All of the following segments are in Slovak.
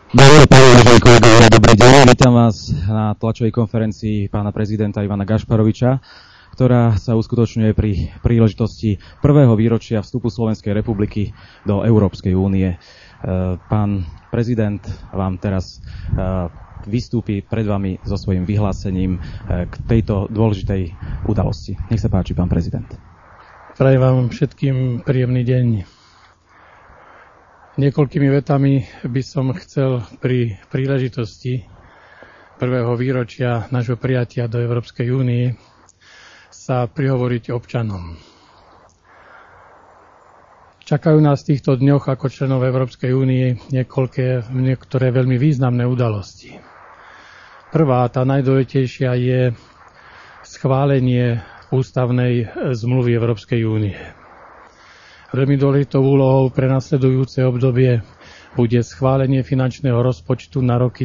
Dobrý deň, vítam vás na tlačovej konferencii pána prezidenta Ivana Gašparoviča, ktorá sa uskutočňuje pri príležitosti prvého výročia vstupu Slovenskej republiky do Európskej únie. Pán prezident vám teraz vystúpi pred vami so svojím vyhlásením k tejto dôležitej udalosti. Nech sa páči, pán prezident. Prajem vám všetkým príjemný deň. Niekoľkými vetami by som chcel pri príležitosti prvého výročia nášho prijatia do Európskej únie sa prihovoriť občanom. Čakajú nás v týchto dňoch ako členov Európskej únie niektoré veľmi významné udalosti. Prvá, tá najdôležitejšia, je schválenie ústavnej zmluvy Európskej únie. Veľmi dôležitou úlohou pre nasledujúce obdobie bude schválenie finančného rozpočtu na roky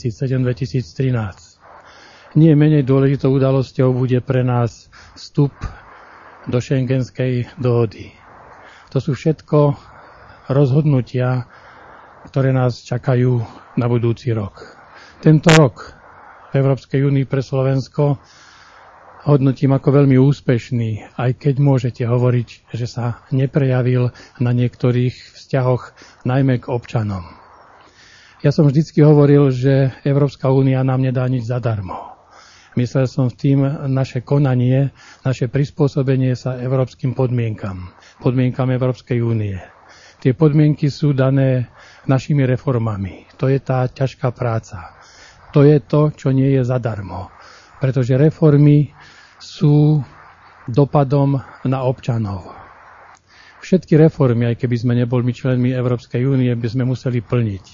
2007-2013. Nie menej dôležitou udalosťou bude pre nás vstup do Schengenskej dohody. To sú všetko rozhodnutia, ktoré nás čakajú na budúci rok. Tento rok v Európskej únii pre Slovensko hodnotím ako veľmi úspešný, aj keď môžete hovoriť, že sa neprejavil na niektorých vzťahoch, najmä k občanom. Ja som vždycky hovoril, že Európska únia nám nedá nič zadarmo. Myslel som tým naše konanie, naše prispôsobenie sa európskym podmienkam Európskej únie. Tie podmienky sú dané našimi reformami. To je tá ťažká práca. To je to, čo nie je zadarmo. Pretože reformy sú dopadom na občanov. Všetky reformy, aj keby sme neboli členmi Európskej únie, by sme museli plniť.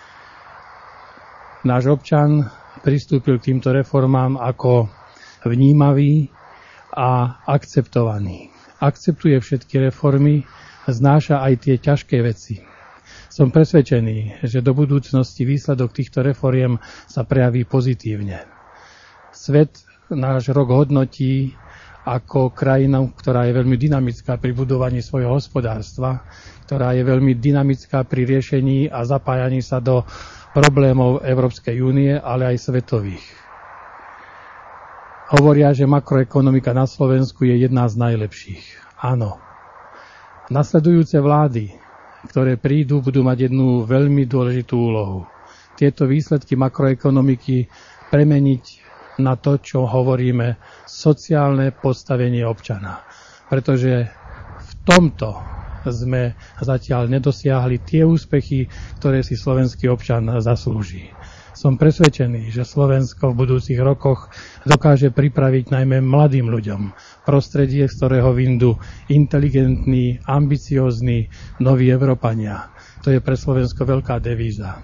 Náš občan pristúpil k týmto reformám ako vnímavý a akceptovaný. Akceptuje všetky reformy, znáša aj tie ťažké veci. Som presvedčený, že do budúcnosti výsledok týchto reforiem sa prejaví pozitívne. Svet náš rok hodnotí ako krajinu, ktorá je veľmi dynamická pri budovaní svojho hospodárstva, ktorá je veľmi dynamická pri riešení a zapájaní sa do problémov Európskej únie, ale aj svetových. Hovoria, že makroekonomika na Slovensku je jedna z najlepších. Áno. Nasledujúce vlády, ktoré prídu, budú mať jednu veľmi dôležitú úlohu. Tieto výsledky makroekonomiky premeniť na to, čo hovoríme, sociálne postavenie občana. Pretože v tomto sme zatiaľ nedosiahli tie úspechy, ktoré si slovenský občan zaslúži. Som presvedčený, že Slovensko v budúcich rokoch dokáže pripraviť najmä mladým ľuďom prostredie, z ktorého vyjdú inteligentní, ambiciózni, noví Európania. To je pre Slovensko veľká devíza.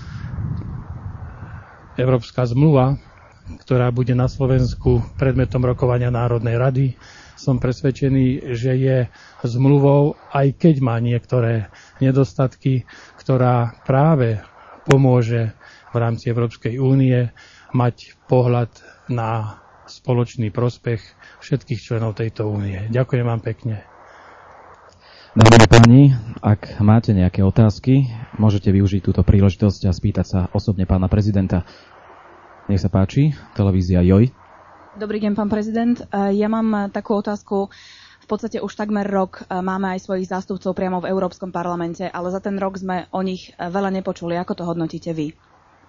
Európska zmluva, ktorá bude na Slovensku predmetom rokovania Národnej rady, som presvedčený, že je zmluvou, aj keď má niektoré nedostatky, ktorá práve pomôže v rámci Európskej únie mať pohľad na spoločný prospech všetkých členov tejto únie. Ďakujem vám pekne. Dámy a páni, ak máte nejaké otázky, môžete využiť túto príležitosť a spýtať sa osobne pána prezidenta. Nech sa páči, televízia JOJ. Dobrý deň, pán prezident. Ja mám takú otázku. V podstate už takmer rok máme aj svojich zástupcov priamo v Európskom parlamente, ale za ten rok sme o nich veľa nepočuli. Ako to hodnotíte vy?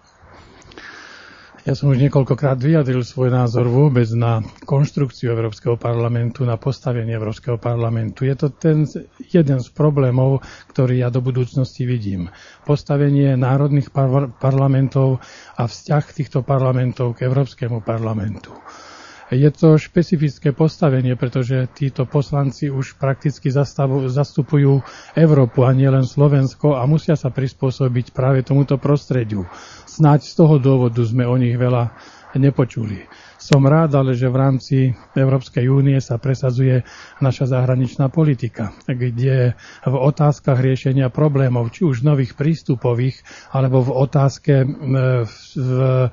Ja som už niekoľkokrát vyjadril svoj názor vôbec na konštrukciu Európskeho parlamentu, na postavenie Európskeho parlamentu. Je to ten jeden z problémov, ktorý ja do budúcnosti vidím. Postavenie národných parlamentov a vzťah týchto parlamentov k Európskemu parlamentu. Je to špecifické postavenie, pretože títo poslanci už prakticky zastupujú Európu a nielen Slovensko a musia sa prispôsobiť práve tomuto prostrediu. Snáď z toho dôvodu sme o nich veľa nepočuli. Som rád, ale že v rámci Európskej únie sa presadzuje naša zahraničná politika, kde v otázkach riešenia problémov, či už nových prístupových, alebo v otázke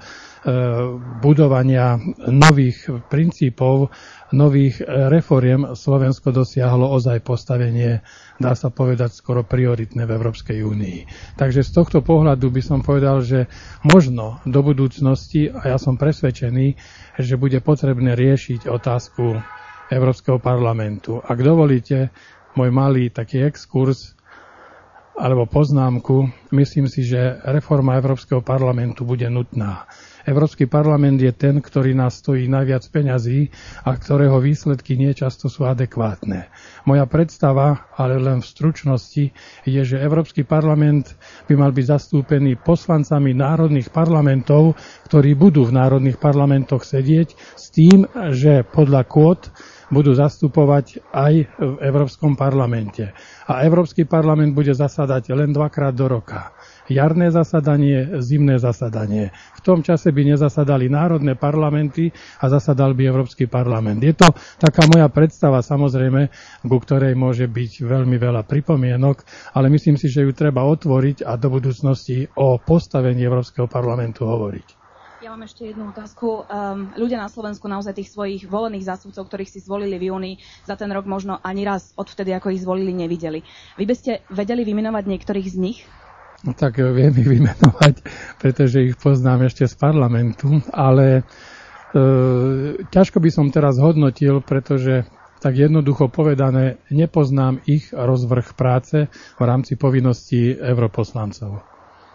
budovania nových princípov, nových reforiem Slovensko dosiahlo ozaj postavenie, dá sa povedať, skoro prioritné v Európskej únii. Takže z tohto pohľadu by som povedal, že možno do budúcnosti, a ja som presvedčený, že bude potrebné riešiť otázku Európskeho parlamentu. Ak dovolíte môj malý taký exkurs alebo poznámku, myslím si, že reforma Európskeho parlamentu bude nutná. Európsky parlament je ten, ktorý nás stojí najviac peňazí a ktorého výsledky nie často sú adekvátne. Moja predstava, ale len v stručnosti, je, že Európsky parlament by mal byť zastúpený poslancami národných parlamentov, ktorí budú v národných parlamentoch sedieť s tým, že podľa kvót budú zastupovať aj v Európskom parlamente. A Európsky parlament bude zasadať len 2-krát do roka. Jarné zasadanie, zimné zasadanie. V tom čase by nezasadali národné parlamenty a zasadal by Európsky parlament. Je to taká moja predstava, samozrejme, ku ktorej môže byť veľmi veľa pripomienok, ale myslím si, že ju treba otvoriť a do budúcnosti o postavení Európskeho parlamentu hovoriť. Ja mám ešte jednu otázku. Ľudia na Slovensku naozaj tých svojich volených zástupcov, ktorých si zvolili v júni, za ten rok možno ani raz odvtedy, ako ich zvolili, nevideli. Vy by ste vedeli vymenovať niektorých z nich? No tak viem ich vymenovať, pretože ich poznám ešte z parlamentu, ale ťažko by som teraz hodnotil, pretože tak jednoducho povedané, nepoznám ich rozvrh práce v rámci povinností europoslancov.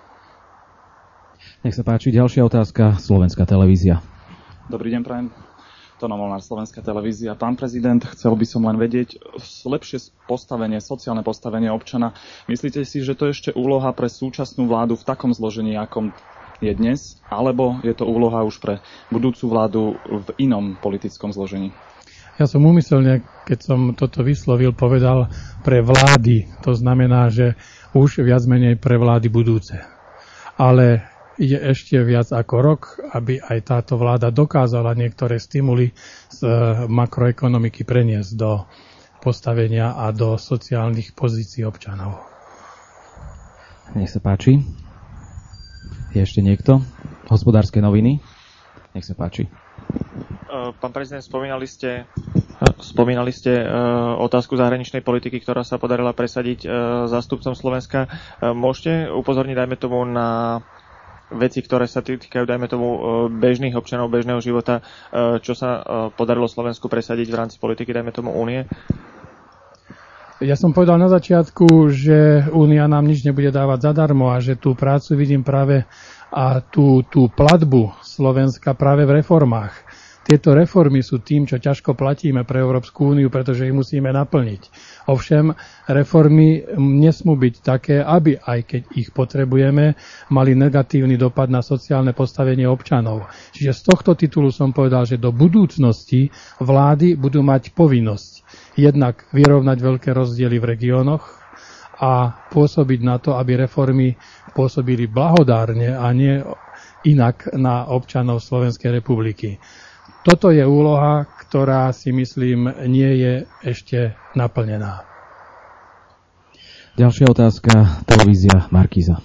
Nech sa páči, ďalšia otázka, Slovenská televízia. Dobrý deň, prajem. Tono Molnár, Slovenská televízia. Pán prezident, chcel by som len vedieť lepšie postavenie, sociálne postavenie občana. Myslíte si, že to je ešte úloha pre súčasnú vládu v takom zložení, akom je dnes, alebo je to úloha už pre budúcu vládu v inom politickom zložení? Ja som úmyselne, keď som toto vyslovil, povedal pre vlády. To znamená, že už viac menej pre vlády budúce. Ale je ešte viac ako rok, aby aj táto vláda dokázala niektoré stimuly z makroekonomiky preniesť do postavenia a do sociálnych pozícií občanov. Nech sa páči. Je ešte niekto? Hospodárske noviny? Nech sa páči. Pán prezident, spomínali ste otázku zahraničnej politiky, ktorá sa podarila presadiť zástupcom Slovenska. Môžete upozorniť, dajme tomu, na veci, ktoré sa týkajú, dajme tomu, bežných občanov, bežného života, čo sa podarilo Slovensku presadiť v rámci politiky, dajme tomu, únie? Ja som povedal na začiatku, že únia nám nič nebude dávať zadarmo a že tú prácu vidím práve a tú platbu Slovenska práve v reformách. Tieto reformy sú tým, čo ťažko platíme pre Európsku úniu, pretože ich musíme naplniť. Ovšem, reformy nesmú byť také, aby, aj keď ich potrebujeme, mali negatívny dopad na sociálne postavenie občanov. Čiže z tohto titulu som povedal, že do budúcnosti vlády budú mať povinnosť jednak vyrovnať veľké rozdiely v regiónoch a pôsobiť na to, aby reformy pôsobili blahodárne a nie inak na občanov Slovenskej republiky. Toto je úloha, ktorá si myslím nie je ešte naplnená. Ďalšia otázka, televízia Markíza.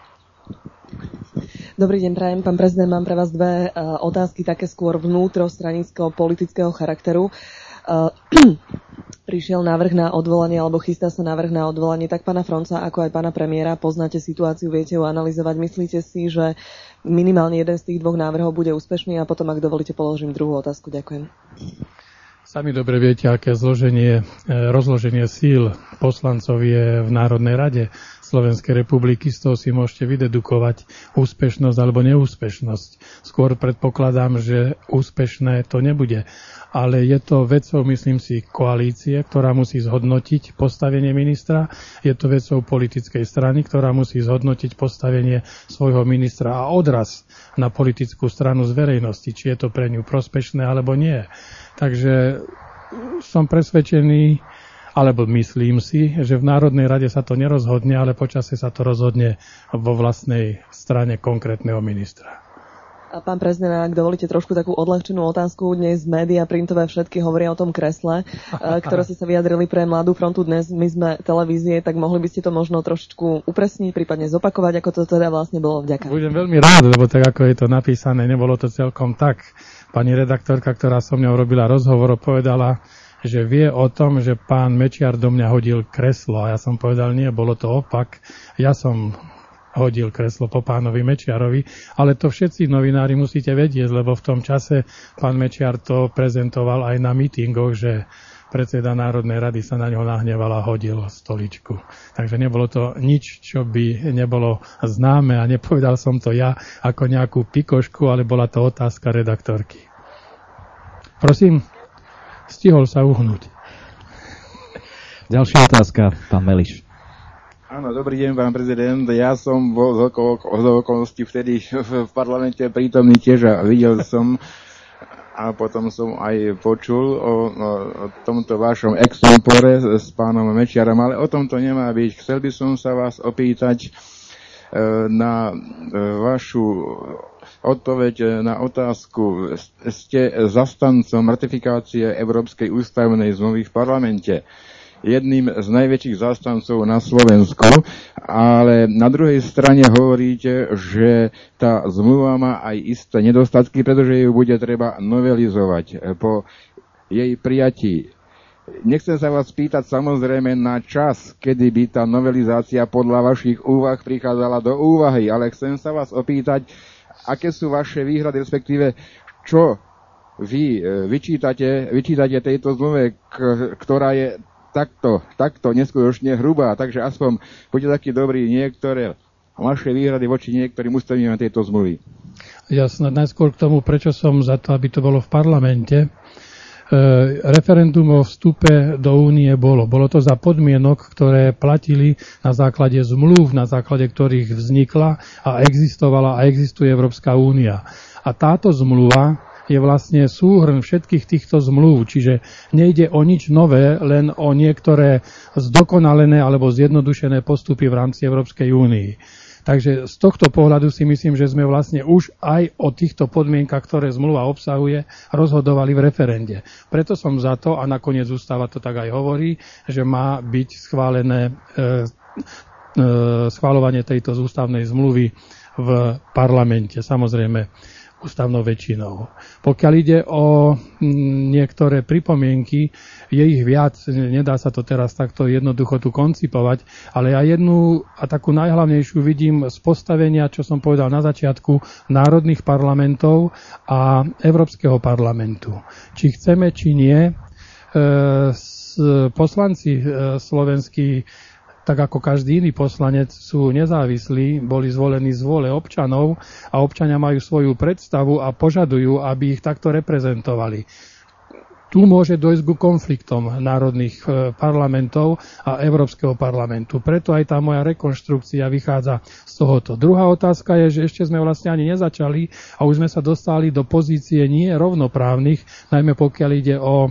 Dobrý deň, prajem. Pán prezident, mám pre vás dve otázky, také skôr vnútrostranického politického charakteru. Prišiel návrh na odvolanie, alebo chystá sa návrh na odvolanie tak pána Fronca, ako aj pána premiéra. Poznáte situáciu, viete ju analyzovať. Myslíte si, že minimálne jeden z tých dvoch návrhov bude úspešný a potom, ak dovolíte, položím druhú otázku. Ďakujem. Sami dobre viete, aké rozloženie síl poslancov je v Národnej rade Slovenskej republiky. Z toho si môžete vydedukovať úspešnosť alebo neúspešnosť. Skôr predpokladám, že úspešné to nebude. Ale je to vecou, myslím si, koalície, ktorá musí zhodnotiť postavenie ministra. Je to vecou politickej strany, ktorá musí zhodnotiť postavenie svojho ministra a odraz na politickú stranu z verejnosti, či je to pre ňu prospešné alebo nie. Takže som presvedčený, alebo myslím si, že v Národnej rade sa to nerozhodne, ale počasie sa to rozhodne vo vlastnej strane konkrétneho ministra. A pán prezident, ak dovolíte trošku takú odľahčenú otázku, dnes médiá printové všetky hovoria o tom kresle, ktoré ste sa vyjadrili pre Mladú frontu dnes. My sme televízie, tak mohli by ste to možno trošičku upresniť, prípadne zopakovať, ako to teda vlastne bolo. Vďaka. Budem veľmi rád, lebo tak ako je to napísané, nebolo to celkom tak. Pani redaktorka, ktorá so mňou robila rozhovor, povedala, že vie o tom, že pán Mečiar do mňa hodil kreslo. A ja som povedal, nie, bolo to opak. Ja som hodil kreslo po pánovi Mečiarovi, ale to všetci novinári musíte vedieť, lebo v tom čase pán Mečiar to prezentoval aj na mítingoch, že predseda Národnej rady sa na ňo nahneval a hodil stoličku. Takže nebolo to nič, čo by nebolo známe a nepovedal som to ja ako nejakú pikošku, ale bola to otázka redaktorky. Prosím. Stihol sa uhnúť. Ďalšia otázka, pán Meliš. Áno, dobrý deň, pán prezident. Ja som bol z okolností vtedy v parlamente prítomný tiež a videl som a potom som aj počul o tomto vašom extempore s pánom Mečiarom, ale o tom to nemá byť. Chcel by som sa vás opýtať na vašu odpoveď na otázku. Ste zastancom ratifikácie Európskej ústavnej zmluvy v parlamente. Jedným z najväčších zastancov na Slovensku, ale na druhej strane hovoríte, že tá zmluva má aj isté nedostatky, pretože ju bude treba novelizovať po jej prijatí. Nechcem sa vás pýtať samozrejme na čas, kedy by tá novelizácia podľa vašich úvah prichádzala do úvahy, ale chcem sa vás opýtať, aké sú vaše výhrady, respektíve čo vy vyčítate tejto zmluve, ktorá je takto neskutočne hrubá, takže aspoň buďte takí dobrí niektoré vaše výhrady voči niektorým ustanoveniam tejto zmluvy. Ja snad najskôr k tomu, prečo som za to, aby to bolo v parlamente. Referendum o vstupe do únie bolo. Bolo to za podmienok, ktoré platili na základe zmluv, na základe ktorých vznikla a existovala a existuje Európska únia. A táto zmluva je vlastne súhrn všetkých týchto zmluv, čiže nejde o nič nové, len o niektoré zdokonalené alebo zjednodušené postupy v rámci Európskej únii. Takže z tohto pohľadu si myslím, že sme vlastne už aj o týchto podmienkach, ktoré zmluva obsahuje, rozhodovali v referende. Preto som za to, a nakoniec ústava to tak aj hovorí, že má byť schváľovanie tejto ústavnej zmluvy v parlamente. Samozrejme, ústavnou väčšinou. Pokiaľ ide o niektoré pripomienky, je ich viac, nedá sa to teraz takto jednoducho tu koncipovať, ale ja jednu a takú najhlavnejšiu vidím z postavenia, čo som povedal na začiatku, národných parlamentov a Európskeho parlamentu. Či chceme, či nie, poslanci slovenskí, tak ako každý iný poslanec, sú nezávislí, boli zvolení z vôle občanov a občania majú svoju predstavu a požadujú, aby ich takto reprezentovali. Tu môže dojsť ku konfliktom národných parlamentov a Európskeho parlamentu. Preto aj tá moja rekonštrukcia vychádza z tohoto. Druhá otázka je, že ešte sme vlastne ani nezačali a už sme sa dostali do pozície nie rovnoprávnych, najmä pokiaľ ide o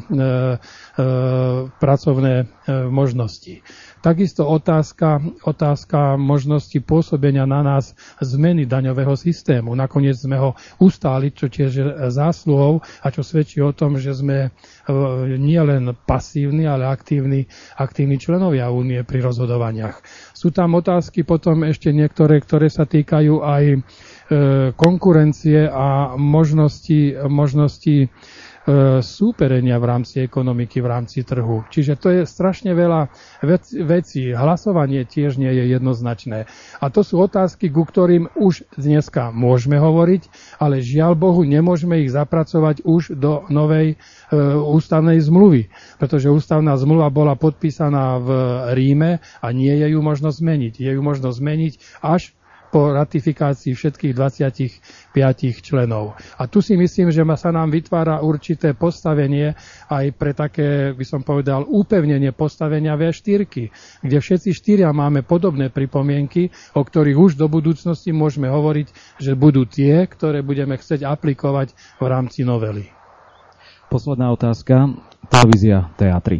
pracovné možnosti. Takisto otázka možnosti pôsobenia na nás zmeny daňového systému. Nakoniec sme ho ustáli, čo tiež je zásluhou a čo svedčí o tom, že sme nielen pasívni, ale aktívni členovia únie pri rozhodovaniach. Sú tam otázky potom ešte niektoré, ktoré sa týkajú aj konkurencie a možnosti súperenia v rámci ekonomiky, v rámci trhu. Čiže to je strašne veľa vecí. Hlasovanie tiež nie je jednoznačné. A to sú otázky, ku ktorým už dneska môžeme hovoriť, ale žiaľ Bohu, nemôžeme ich zapracovať už do novej ústavnej zmluvy, pretože ústavná zmluva bola podpísaná v Ríme a nie je ju možno zmeniť. Je ju možno zmeniť až po ratifikácii všetkých 25 členov. A tu si myslím, že sa nám vytvára určité postavenie aj pre také, by som povedal, upevnenie postavenia V4, kde všetci štyria máme podobné pripomienky, o ktorých už do budúcnosti môžeme hovoriť, že budú tie, ktoré budeme chcieť aplikovať v rámci novely. Posledná otázka. Televízia, teatry.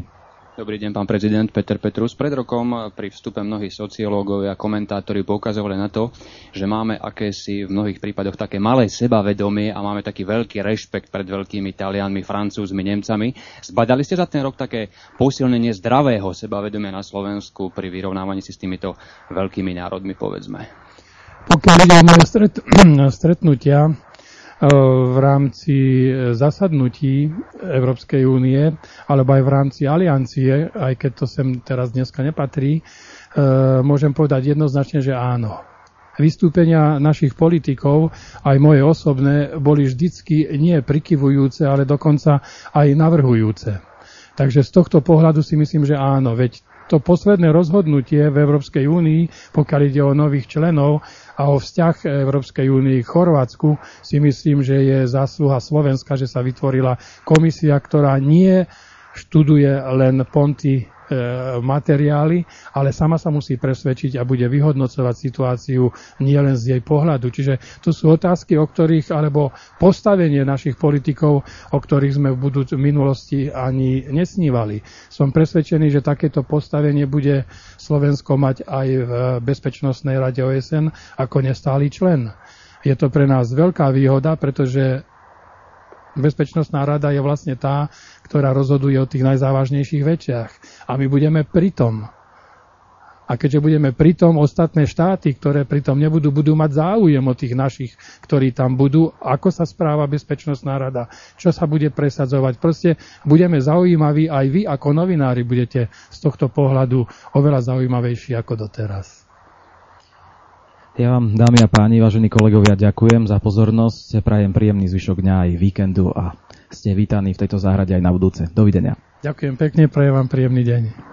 Dobrý deň, pán prezident. Peter Petrus. Pred rokom pri vstupe mnohí sociológovia a komentátori poukazovali na to, že máme akési v mnohých prípadoch také malé sebavedomie a máme taký veľký rešpekt pred veľkými Talianmi, Francúzmi, Nemcami. Zbadali ste za ten rok také posilnenie zdravého sebavedomia na Slovensku pri vyrovnávaní si s týmito veľkými národmi, povedzme? Pokiaľ ide o moje stretnutia v rámci zasadnutí Európskej únie, alebo aj v rámci aliancie, aj keď to sem teraz dneska nepatrí, môžem povedať jednoznačne, že áno. Vystúpenia našich politikov, aj moje osobné, boli vždycky nie prikyvujúce, ale dokonca aj navrhujúce. Takže z tohto pohľadu si myslím, že áno, veď to posledné rozhodnutie v Európskej únii, pokiaľ ide o nových členov a o vzťah Európskej únii k Chorvátsku, si myslím, že je zásluha Slovenska, že sa vytvorila komisia, ktorá nie študuje len ponty materiály, ale sama sa musí presvedčiť a bude vyhodnocovať situáciu nielen z jej pohľadu. Čiže to sú otázky, o ktorých, alebo postavenie našich politikov, o ktorých sme v minulosti ani nesnívali. Som presvedčený, že takéto postavenie bude Slovensko mať aj v Bezpečnostnej rade OSN ako nestály člen. Je to pre nás veľká výhoda, pretože Bezpečnostná rada je vlastne tá, ktorá rozhoduje o tých najzávažnejších veciach. A my budeme pritom. A keďže budeme pritom, ostatné štáty, ktoré pritom nebudú, budú mať záujem o tých našich, ktorí tam budú, ako sa správa Bezpečnostná rada, čo sa bude presadzovať. Proste budeme zaujímaví, aj vy ako novinári budete z tohto pohľadu oveľa zaujímavejší ako doteraz. Ja vám, dámy a páni, vážení kolegovia, ďakujem za pozornosť. Prajem príjemný zvyšok dňa aj víkendu a ste vítaní v tejto záhrade aj na budúce. Dovidenia. Ďakujem pekne, prajem vám príjemný deň.